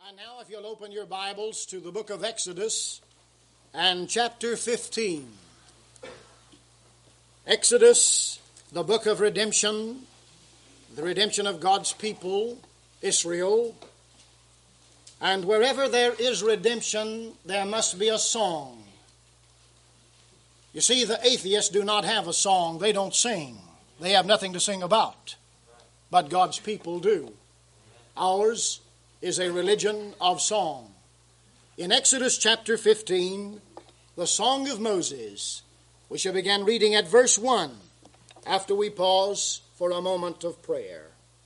And now if you'll open your Bibles to the book of Exodus and chapter 15. Exodus, the book of redemption, the redemption of God's people, Israel. And wherever there is redemption, there must be a song. You see, the atheists do not have a song. They don't sing. They have nothing to sing about. But God's people do. Ours is a religion of song. In Exodus chapter 15, the Song of Moses, we shall begin reading at verse 1 after we pause for a moment of prayer.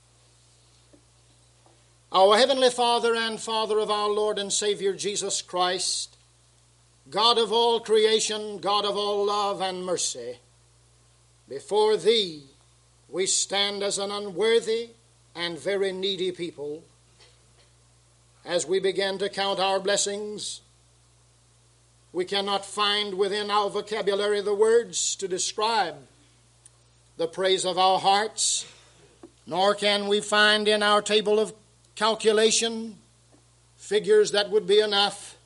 Our Heavenly Father and Father of our Lord and Savior Jesus Christ, God of all creation, God of all love and mercy, before Thee we stand as an unworthy and very needy people. As we begin to count our blessings, we cannot find within our vocabulary the words to describe the praise of our hearts, nor can we find in our table of calculation figures that would be enough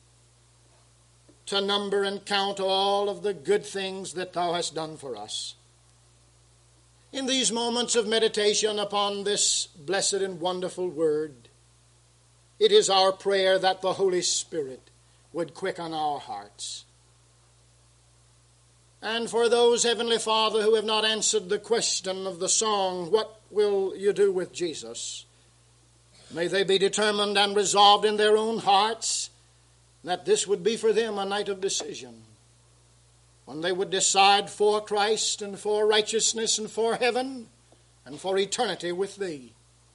to number and count all of the good things that Thou hast done for us. In these moments of meditation upon this blessed and wonderful word, it is our prayer that the Holy Spirit would quicken our hearts. And for those, Heavenly Father, who have not answered the question of the song, what will you do with Jesus? May they be determined and resolved in their own hearts that this would be for them a night of decision, when they would decide for Christ and for righteousness and for heaven and for eternity with Thee.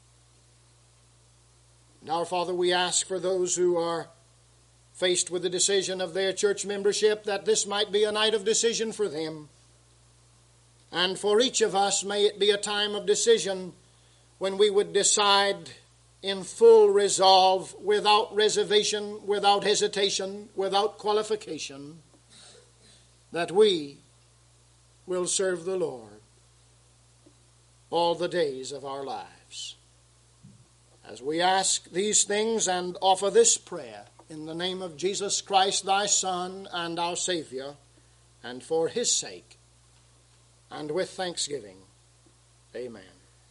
And our Father, we ask for those who are faced with the decision of their church membership that this might be a night of decision for them. And for each of us, may it be a time of decision when we would decide in full resolve, without reservation, without hesitation, without qualification, that we will serve the Lord all the days of our lives. As we ask these things and offer this prayer in the name of Jesus Christ, Thy Son and our Savior, and for His sake, and with thanksgiving. Amen.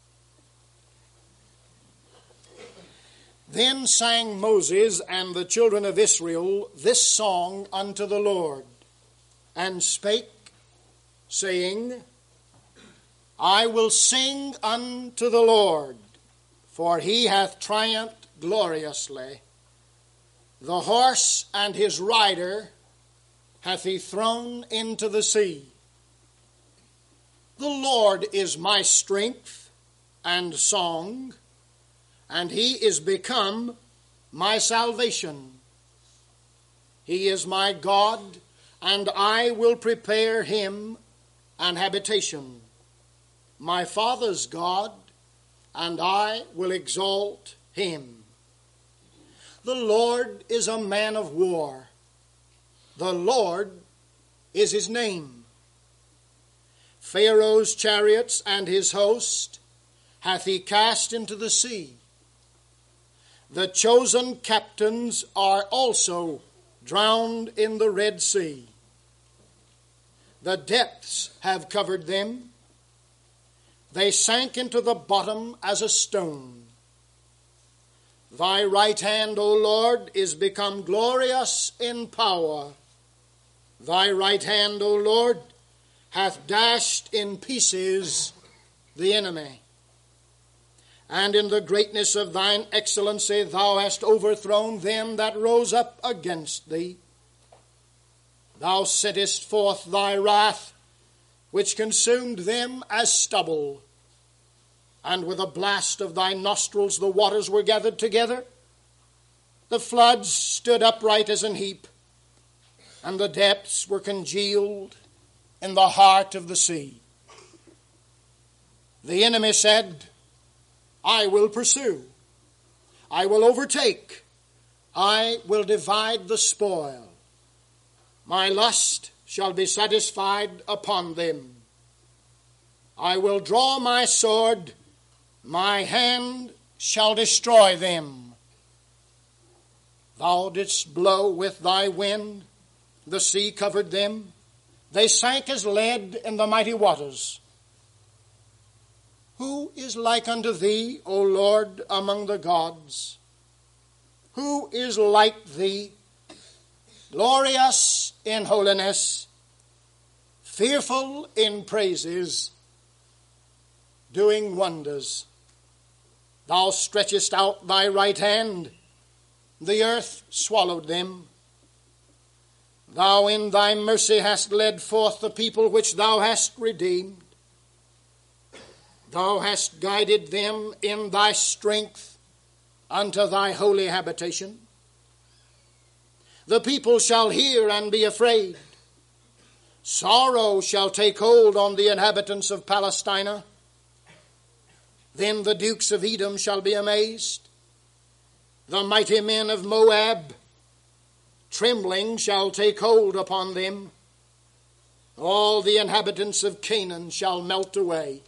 Then sang Moses and the children of Israel this song unto the Lord, and spake, saying, I will sing unto the Lord, for He hath triumphed gloriously. The horse and his rider hath He thrown into the sea. The Lord is my strength and song, and He is become my salvation. He is my God, and I will prepare Him an habitation. My father's God, and I will exalt Him. The Lord is a man of war. The Lord is His name. Pharaoh's chariots and his host hath He cast into the sea. The chosen captains are also drowned in the Red Sea. The depths have covered them. They sank into the bottom as a stone. Thy right hand, O Lord, is become glorious in power. Thy right hand, O Lord, hath dashed in pieces the enemy. And in the greatness of Thine excellency Thou hast overthrown them that rose up against Thee. Thou settest forth Thy wrath, which consumed them as stubble. And with a blast of Thy nostrils the waters were gathered together. The floods stood upright as an heap, and the depths were congealed in the heart of the sea. The enemy said, I will pursue. I will overtake. I will divide the spoil. My lust shall be satisfied upon them. I will draw my sword. My hand shall destroy them. Thou didst blow with thy wind, the sea covered them. They sank as lead in the mighty waters. Who is like unto thee, O Lord, among the gods? Who is like thee, glorious in holiness, fearful in praises, doing wonders? Thou stretchest out thy right hand, the earth swallowed them. Thou in thy mercy hast led forth the people which thou hast redeemed. Thou hast guided them in thy strength unto thy holy habitation. The people shall hear and be afraid. Sorrow shall take hold on the inhabitants of Palestina. Then the dukes of Edom shall be amazed. The mighty men of Moab, trembling shall take hold upon them. All the inhabitants of Canaan shall melt away.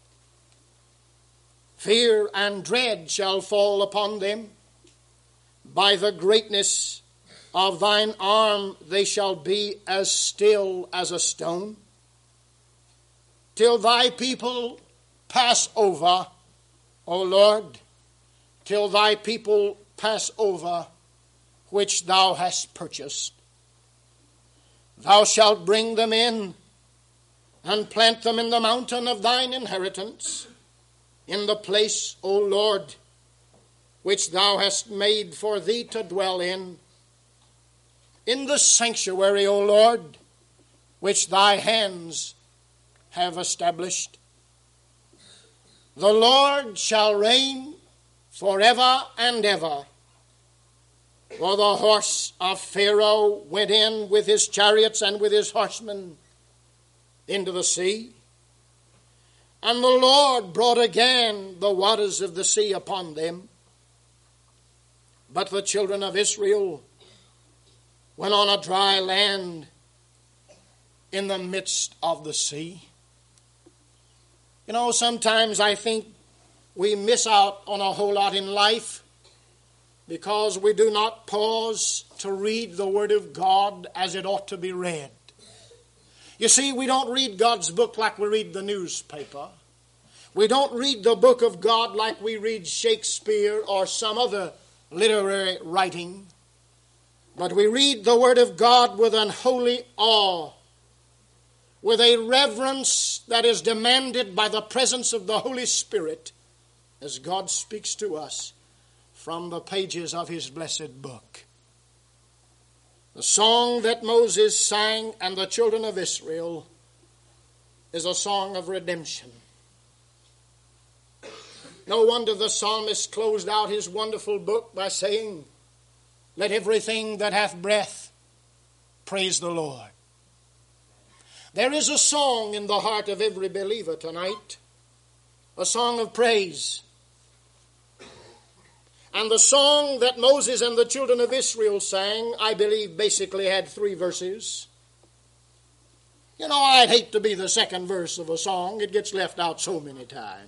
Fear and dread shall fall upon them. By the greatness of thine arm they shall be as still as a stone, till thy people pass over, O Lord, till thy people pass over, which thou hast purchased. Thou shalt bring them in and plant them in the mountain of thine inheritance, in the place, O Lord, which thou hast made for thee to dwell in the sanctuary, O Lord, which thy hands have established. The Lord shall reign forever and ever. For the horse of Pharaoh went in with his chariots and with his horsemen into the sea. And the Lord brought again the waters of the sea upon them. But the children of Israel went on a dry land in the midst of the sea. You know, sometimes I think we miss out on a whole lot in life because we do not pause to read the Word of God as it ought to be read. You see, we don't read God's book like we read the newspaper. We don't read the book of God like we read Shakespeare or some other literary writing. But we read the Word of God with an holy awe, with a reverence that is demanded by the presence of the Holy Spirit as God speaks to us from the pages of His blessed book. The song that Moses sang and the children of Israel is a song of redemption. No wonder the psalmist closed out his wonderful book by saying, "Let everything that hath breath praise the Lord." There is a song in the heart of every believer tonight, a song of praise. And the song that Moses and the children of Israel sang, I believe, basically had 3 verses. You know, I'd hate to be the second verse of a song. It gets left out so many times.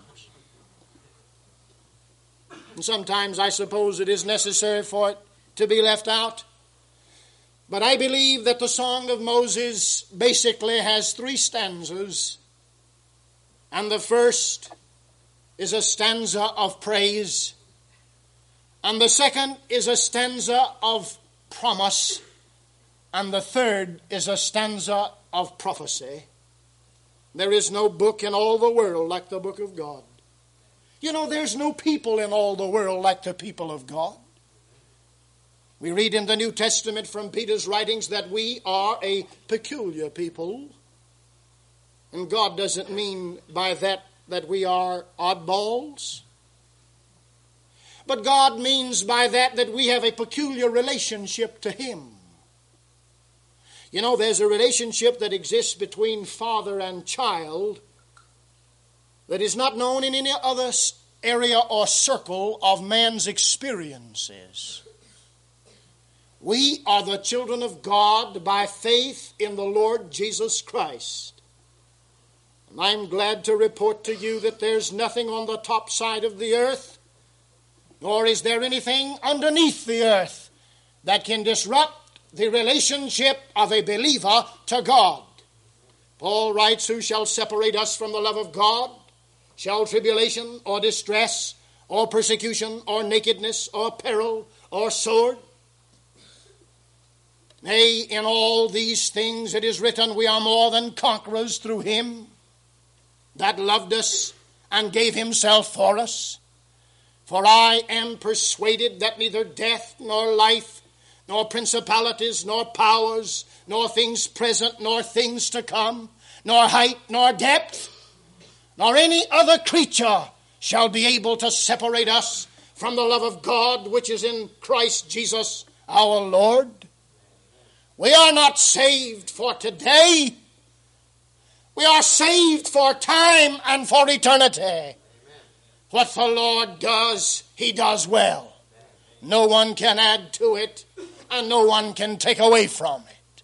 And sometimes I suppose it is necessary for it to be left out. But I believe that the Song of Moses basically has 3 stanzas. And the first is a stanza of praise. And the second is a stanza of promise. And the third is a stanza of prophecy. There is no book in all the world like the book of God. You know, there's no people in all the world like the people of God. We read in the New Testament from Peter's writings that we are a peculiar people. And God doesn't mean by that we are oddballs. But God means by that we have a peculiar relationship to Him. You know, there's a relationship that exists between father and child that is not known in any other area or circle of man's experiences. We are the children of God by faith in the Lord Jesus Christ. And I'm glad to report to you that there's nothing on the top side of the earth, nor is there anything underneath the earth that can disrupt the relationship of a believer to God. Paul writes, who shall separate us from the love of God? Shall tribulation or distress or persecution or nakedness or peril or sword? Nay, in all these things it is written, we are more than conquerors through him that loved us and gave himself for us. For I am persuaded that neither death nor life, nor principalities, nor powers, nor things present, nor things to come, nor height, nor depth, nor any other creature shall be able to separate us from the love of God which is in Christ Jesus our Lord. We are not saved for today. We are saved for time and for eternity. Amen. What the Lord does, he does well. Amen. No one can add to it, and no one can take away from it.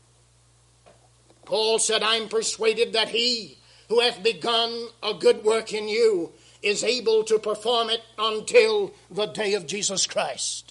Paul said, I'm persuaded that he who hath begun a good work in you is able to perform it until the day of Jesus Christ.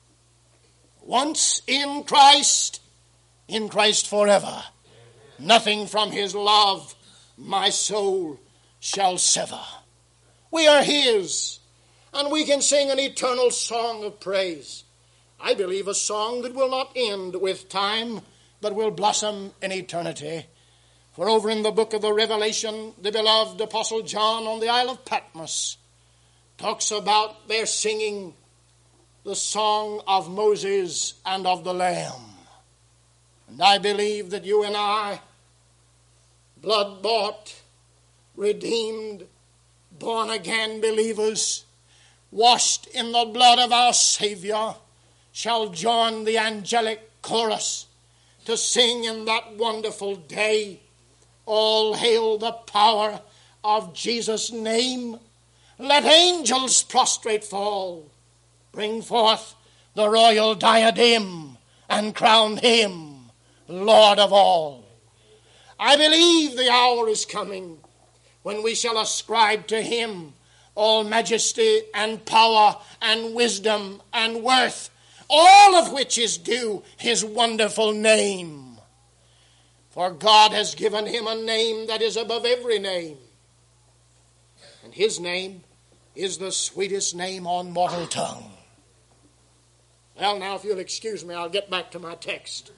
Once in Christ forever. Amen. Nothing from his love my soul shall sever. We are his, and we can sing an eternal song of praise. I believe a song that will not end with time, but will blossom in eternity. For over in the book of the Revelation, the beloved Apostle John on the Isle of Patmos talks about their singing the song of Moses and of the Lamb. And I believe that you and I, blood-bought, redeemed, born-again believers, washed in the blood of our Savior, shall join the angelic chorus to sing in that wonderful day, all hail the power of Jesus' name. Let angels prostrate fall, bring forth the royal diadem, and crown him Lord of all. I believe the hour is coming when we shall ascribe to him all majesty and power and wisdom and worth, all of which is due his wonderful name. For God has given him a name that is above every name. And his name is the sweetest name on mortal tongue. Well, now, if you'll excuse me, I'll get back to my text.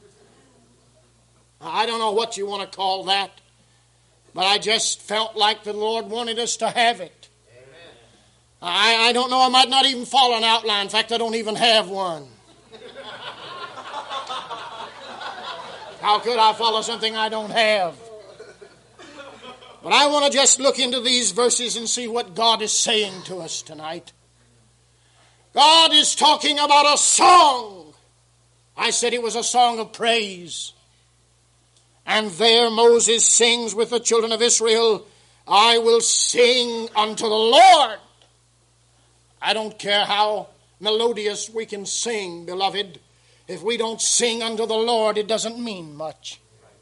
I don't know what you want to call that, but I just felt like the Lord wanted us to have it. I don't know, I might not even follow an outline. In fact, I don't even have one. How could I follow something I don't have? But I want to just look into these verses and see what God is saying to us tonight. God is talking about a song. I said it was a song of praise. And there Moses sings with the children of Israel, I will sing unto the Lord. I don't care how melodious we can sing, beloved. If we don't sing unto the Lord, it doesn't mean much.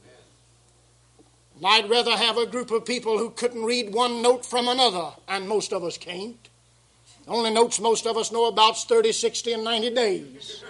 And I'd rather have a group of people who couldn't read one note from another, and most of us can't. The only notes most of us know about is 30, 60, and 90 days.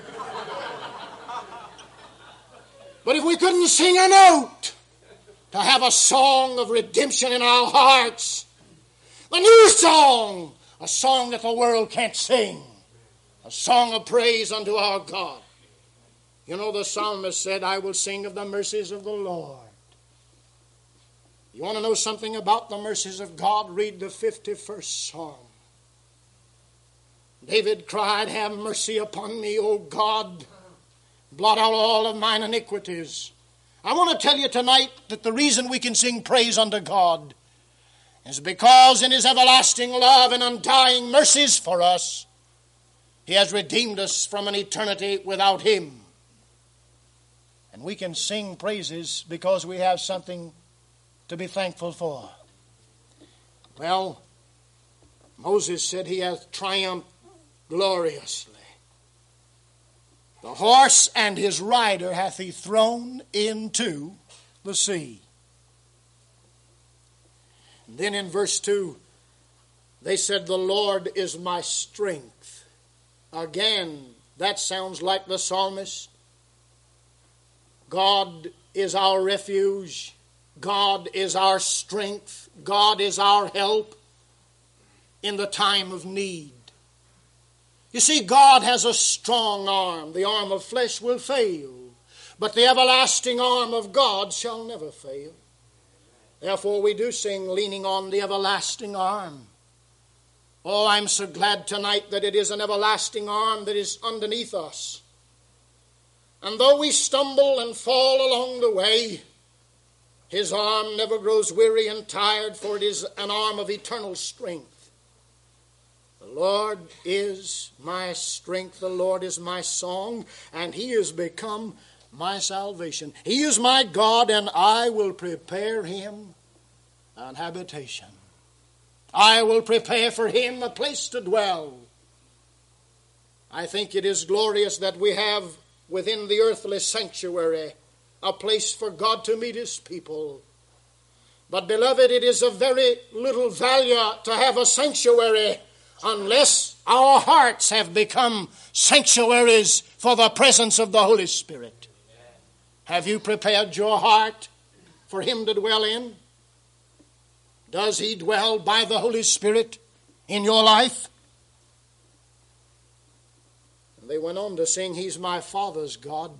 But if we couldn't sing a note to have a song of redemption in our hearts, the new song, a song that the world can't sing, a song of praise unto our God. You know, the psalmist said, I will sing of the mercies of the Lord. You want to know something about the mercies of God? Read the 51st Psalm. David cried, have mercy upon me, O God. Blot out all of mine iniquities. I want to tell you tonight that the reason we can sing praise unto God is because in his everlasting love and undying mercies for us, he has redeemed us from an eternity without him. And we can sing praises because we have something to be thankful for. Well, Moses said he hath triumphed gloriously. The horse and his rider hath he thrown into the sea. And then in verse 2, they said, the Lord is my strength. Again, That sounds like the psalmist. God is our refuge. God is our strength. God is our help in the time of need. You see, God has a strong arm. The arm of flesh will fail, but the everlasting arm of God shall never fail. Therefore we do sing, leaning on the everlasting arm. Oh, I'm so glad tonight that it is an everlasting arm that is underneath us. And though we stumble and fall along the way, His arm never grows weary and tired, for it is an arm of eternal strength. The Lord is my strength, the Lord is my song, and He has become my salvation. He is my God, and I will prepare Him an habitation. I will prepare for Him a place to dwell. I think it is glorious that we have within the earthly sanctuary a place for God to meet His people. But beloved, it is of very little value to have a sanctuary unless our hearts have become sanctuaries for the presence of the Holy Spirit. Have you prepared your heart for Him to dwell in? Does He dwell by the Holy Spirit in your life? And they went on to sing, He's my Father's God.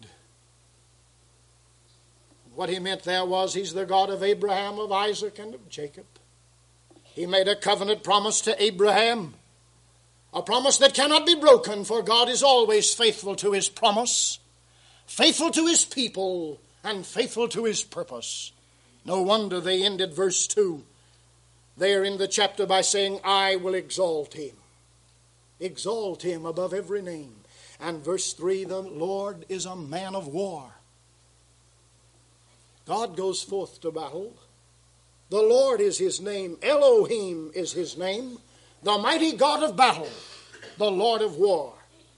What he meant there was He's the God of Abraham, of Isaac, and of Jacob. He made a covenant promise to Abraham, a promise that cannot be broken, for God is always faithful to His promise, faithful to His people, and faithful to His purpose. No wonder they ended verse 2 there in the chapter by saying, I will exalt Him. Exalt Him above every name. And verse 3, the Lord is a man of war. God goes forth to battle. The Lord is His name. Elohim is His name. The mighty God of battle. The Lord of war.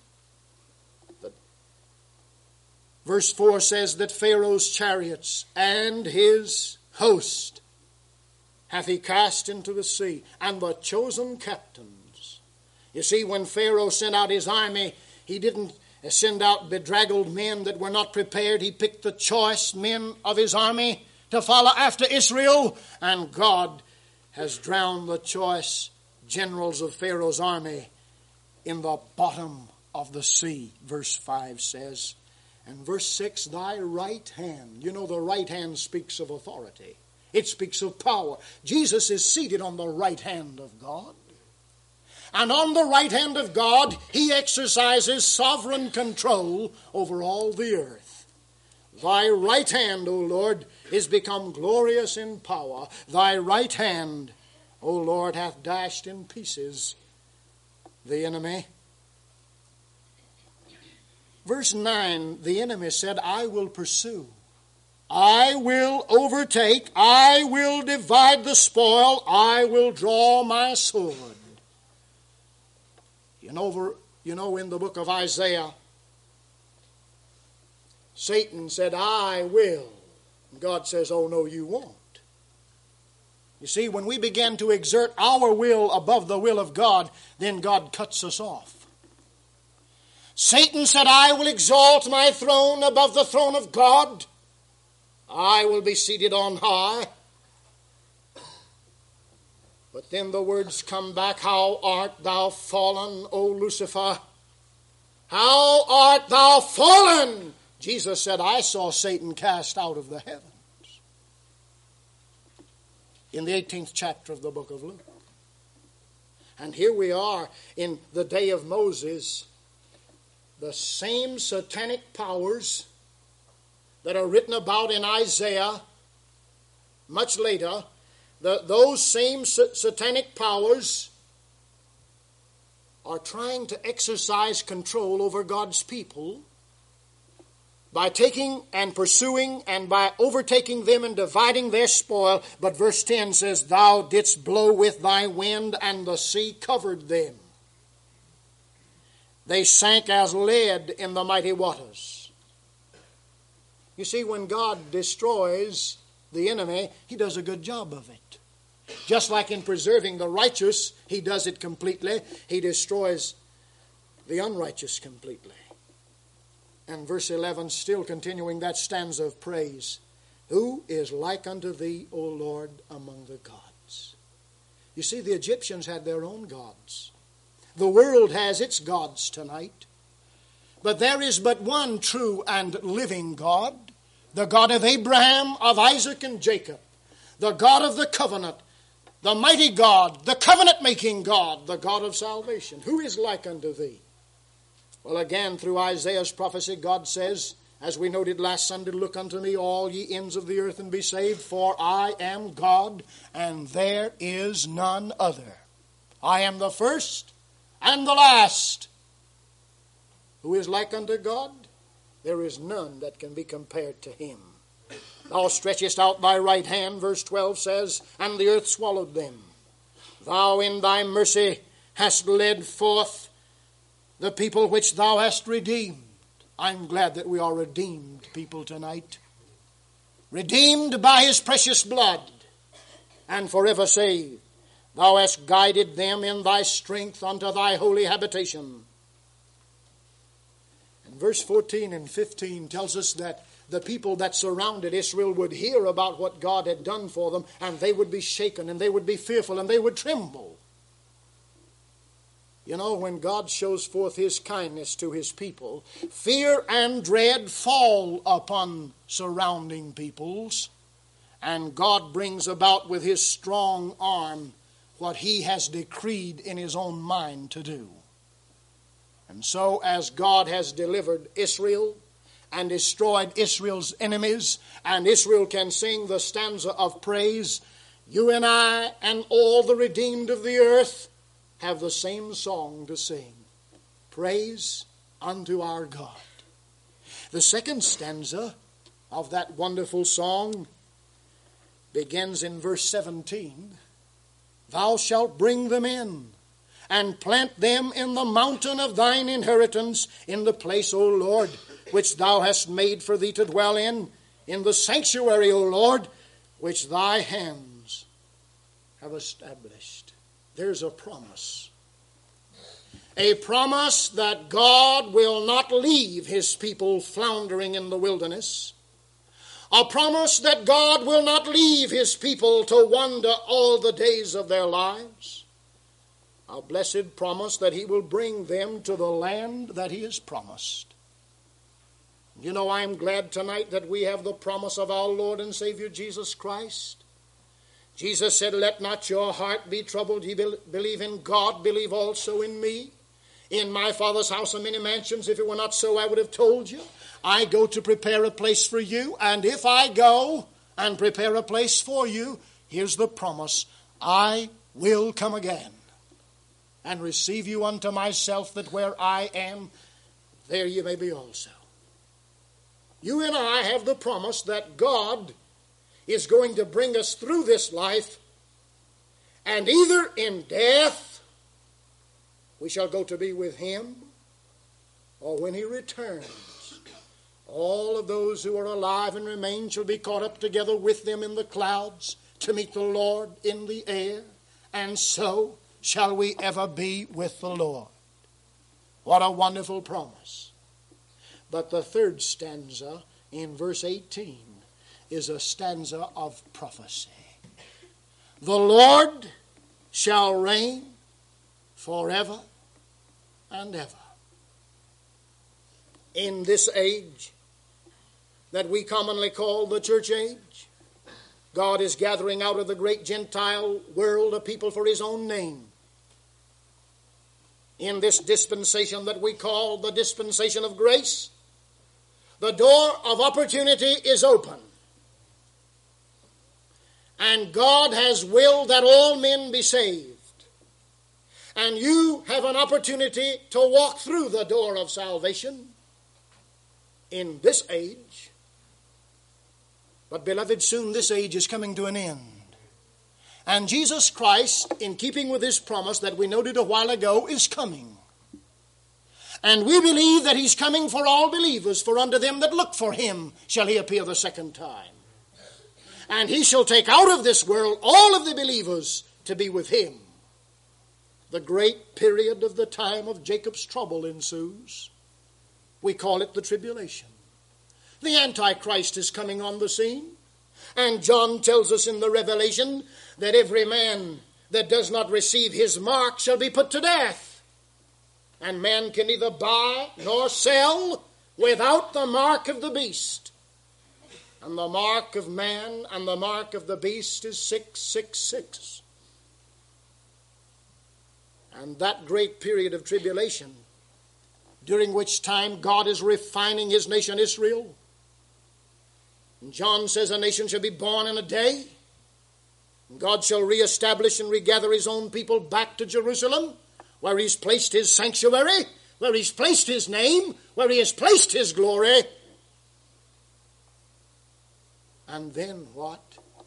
Verse 4 says that Pharaoh's chariots and his host hath He cast into the sea, and the chosen captains. You see, when Pharaoh sent out his army, he didn't send out bedraggled men that were not prepared. He picked the choice men of his army to follow after Israel, and God has drowned the choice generals of Pharaoh's army in the bottom of the sea, verse 5 says. And verse 6, thy right hand. You know, the right hand speaks of authority. It speaks of power. Jesus is seated on the right hand of God. And on the right hand of God, He exercises sovereign control over all the earth. Thy right hand, O Lord, is become glorious in power. Thy right hand, O Lord, hath dashed in pieces the enemy. Verse 9, the enemy said, I will pursue. I will overtake. I will divide the spoil. I will draw my sword. You know, in the book of Isaiah, Satan said, I will. And God says, oh no, you won't. You see, when we begin to exert our will above the will of God, then God cuts us off. Satan said, I will exalt my throne above the throne of God. I will be seated on high. But then the words come back, how art thou fallen, O Lucifer? How art thou fallen? Jesus said, I saw Satan cast out of the heavens. In the 18th chapter of the book of Luke. And here we are in the day of Moses. The same satanic powers that are written about in Isaiah much later, those same satanic powers are trying to exercise control over God's people by taking and pursuing and by overtaking them and dividing their spoil. But verse 10 says, thou didst blow with thy wind, and the sea covered them. They sank as lead in the mighty waters. You see, when God destroys the enemy, He does a good job of it. Just like in preserving the righteous, He does it completely. He destroys the unrighteous completely. And verse 11, still continuing that stanza of praise. Who is like unto thee, O Lord, among the gods? You see, the Egyptians had their own gods. The world has its gods tonight. But there is but one true and living God, the God of Abraham, of Isaac, and Jacob, the God of the covenant, the mighty God, the covenant-making God, the God of salvation. Who is like unto thee? Well, again, through Isaiah's prophecy, God says, as we noted last Sunday, look unto me, all ye ends of the earth, and be saved, for I am God, and there is none other. I am the first and the last. Who is like unto God? There is none that can be compared to him. Thou stretchest out thy right hand, verse 12 says, and the earth swallowed them. Thou in thy mercy hast led forth the people which thou hast redeemed. I'm glad that we are redeemed people tonight. Redeemed by his precious blood and forever saved. Thou hast guided them in thy strength unto thy holy habitation. And verse 14 and 15 tells us that the people that surrounded Israel would hear about what God had done for them, and they would be shaken, and they would be fearful, and they would tremble. You know, when God shows forth his kindness to his people, fear and dread fall upon surrounding peoples, and God brings about with his strong arm what he has decreed in his own mind to do. And so, as God has delivered Israel and destroyed Israel's enemies, and Israel can sing the stanza of praise, you and I and all the redeemed of the earth have the same song to sing. Praise unto our God. The second stanza of that wonderful song begins in verse 17. Thou shalt bring them in, and plant them in the mountain of thine inheritance, in the place, O Lord, which thou hast made for thee to dwell in the sanctuary, O Lord, which thy hands have established. There's a promise. A promise that God will not leave his people floundering in the wilderness. A promise that God will not leave his people to wander all the days of their lives. A blessed promise that he will bring them to the land that he has promised. You know, I'm glad tonight that we have the promise of our Lord and Savior Jesus Christ. Jesus said, let not your heart be troubled. Ye believe in God, believe also in me. In my Father's house are many mansions. If it were not so, I would have told you. I go to prepare a place for you. And if I go and prepare a place for you, here's the promise. I will come again and receive you unto myself, that where I am, there you may be also. You and I have the promise that God is going to bring us through this life, and either in death we shall go to be with him, or when he returns, all of those who are alive and remain shall be caught up together with them in the clouds to meet the Lord in the air, and so shall we ever be with the Lord. What a wonderful promise. But the third stanza in verse 18 is a stanza of prophecy. The Lord shall reign forever and ever. In this age that we commonly call the church age, God is gathering out of the great Gentile world a people for his own name. In this dispensation that we call the dispensation of grace, the door of opportunity is open. And God has willed that all men be saved. And you have an opportunity to walk through the door of salvation in this age. But beloved, soon this age is coming to an end. And Jesus Christ, in keeping with his promise that we noted a while ago, is coming. And we believe that he's coming for all believers, for unto them that look for him shall he appear the second time. And he shall take out of this world all of the believers to be with him. The great period of the time of Jacob's trouble ensues. We call it the tribulation. The Antichrist is coming on the scene. And John tells us in the Revelation that every man that does not receive his mark shall be put to death. And man can neither buy nor sell without the mark of the beast. And the mark of man and the mark of the beast is 666. And that great period of tribulation, during which time God is refining his nation Israel. And John says a nation shall be born in a day. And God shall reestablish and regather his own people back to Jerusalem, where he's placed his sanctuary, where he's placed his name, where he has placed his glory. And then what?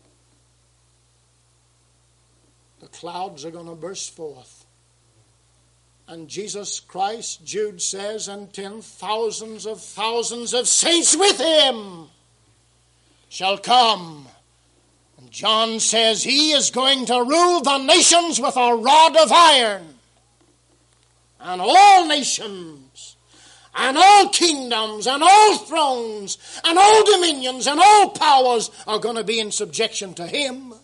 The clouds are going to burst forth. And Jesus Christ, Jude says, and 10,000s of thousands of saints with him shall come. And John says he is going to rule the nations with a rod of iron. And all nations, and all kingdoms, and all thrones, and all dominions, and all powers are going to be in subjection to him.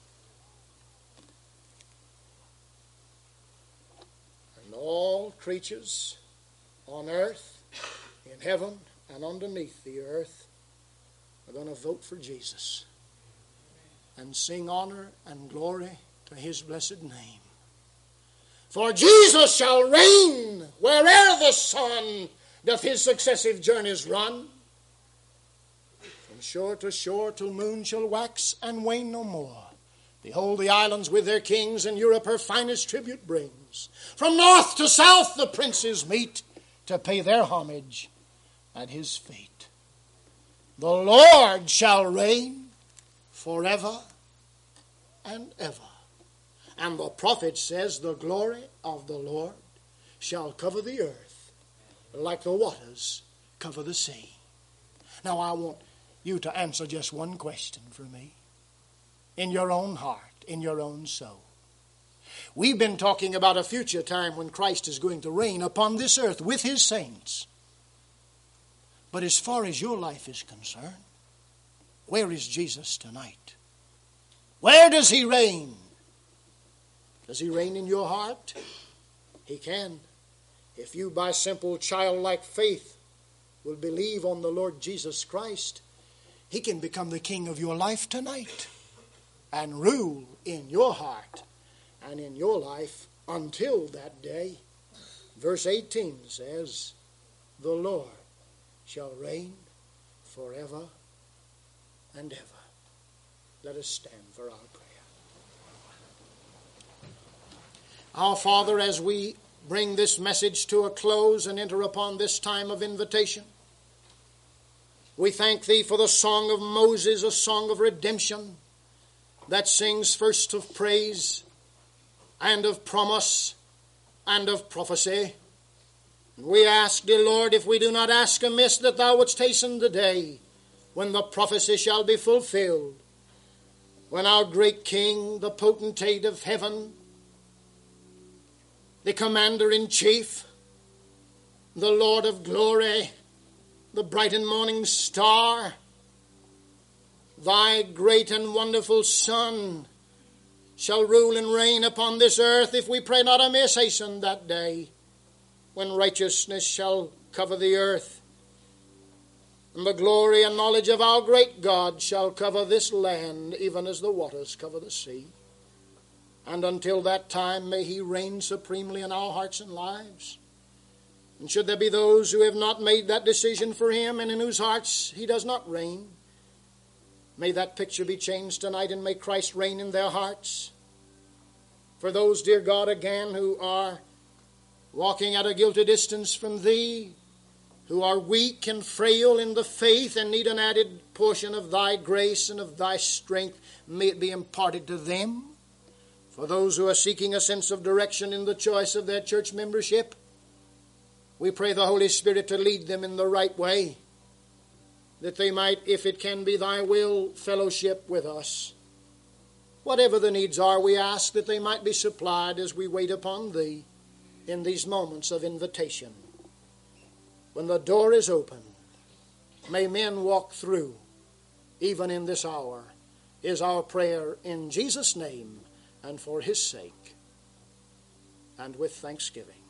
And all creatures on earth, in heaven, and underneath the earth are going to vote for Jesus and sing honor and glory to his blessed name. For Jesus shall reign where'er the sun doth his successive journeys run. From shore to shore till moon shall wax and wane no more. Behold the islands with their kings, and Europe her finest tribute brings. From north to south the princes meet to pay their homage at his feet. The Lord shall reign forever and ever. And the prophet says, the glory of the Lord shall cover the earth like the waters cover the sea. Now I want you to answer just one question for me. In your own heart, in your own soul. We've been talking about a future time when Christ is going to reign upon this earth with his saints. But as far as your life is concerned, where is Jesus tonight? Where does he reign? Does he reign in your heart? He can. If you by simple childlike faith will believe on the Lord Jesus Christ, he can become the king of your life tonight and rule in your heart and in your life until that day. Verse 18 says, the Lord shall reign forever and ever. Let us stand for our prayer. Our Father, as we bring this message to a close and enter upon this time of invitation, we thank thee for the song of Moses, a song of redemption that sings first of praise and of promise and of prophecy. We ask, dear Lord, if we do not ask amiss, that thou wouldst hasten the day when the prophecy shall be fulfilled, when our great King, the potentate of heaven, the Commander-in-Chief, the Lord of glory, the bright and morning star, thy great and wonderful Son, shall rule and reign upon this earth. If we pray not amiss, hasten that day when righteousness shall cover the earth, and the glory and knowledge of our great God shall cover this land, even as the waters cover the sea. And until that time, may he reign supremely in our hearts and lives. And should there be those who have not made that decision for him and in whose hearts he does not reign, may that picture be changed tonight, and may Christ reign in their hearts. For those, dear God, again, who are walking at a guilty distance from thee, who are weak and frail in the faith and need an added portion of thy grace and of thy strength, may it be imparted to them. For those who are seeking a sense of direction in the choice of their church membership, we pray the Holy Spirit to lead them in the right way, that they might, if it can be thy will, fellowship with us. Whatever the needs are, we ask that they might be supplied as we wait upon thee in these moments of invitation. when the door is open, may men walk through, even in this hour, is our prayer in Jesus' name and for his sake, and with thanksgiving.